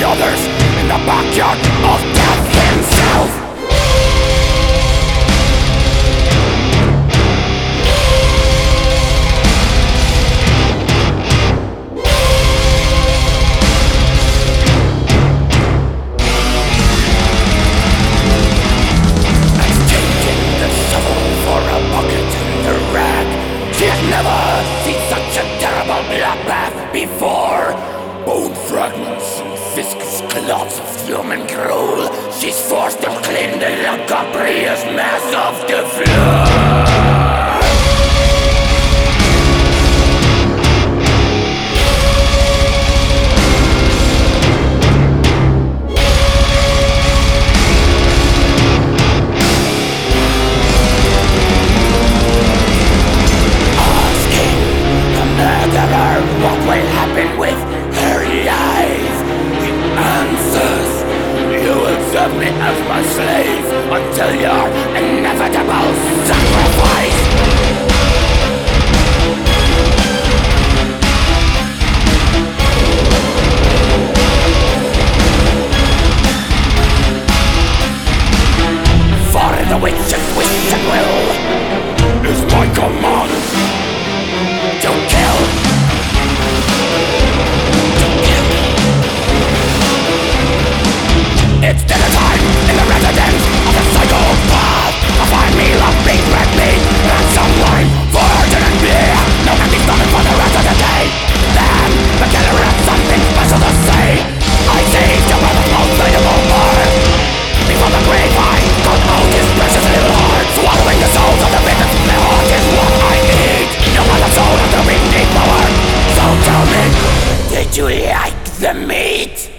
others in the backyard of death himself. Exchanging the shovel for a bucket and a rag, she had never seen such a terrible bloodbath before. Bone fragments and viscous clots of human gruel, she's forced to clean the lugubrious mass of the floor. Asking the murderer what will happen with her life, he answers, you will serve me as my slave until your inevitable sacrifice. For the witch's wish and will is my command to kill. It's dinner time in the residence of the psychopath. I find me love being red meat and some wine for urgent and beer. No empty stomach for the rest of the day. Then the killer has something special to say. I seized your brother's most valuable part. Before the grave I cut out his precious little heart. Swallowing the souls of the victims, my heart is what I eat. No other soul has the beating power. So tell me, did you like the meat?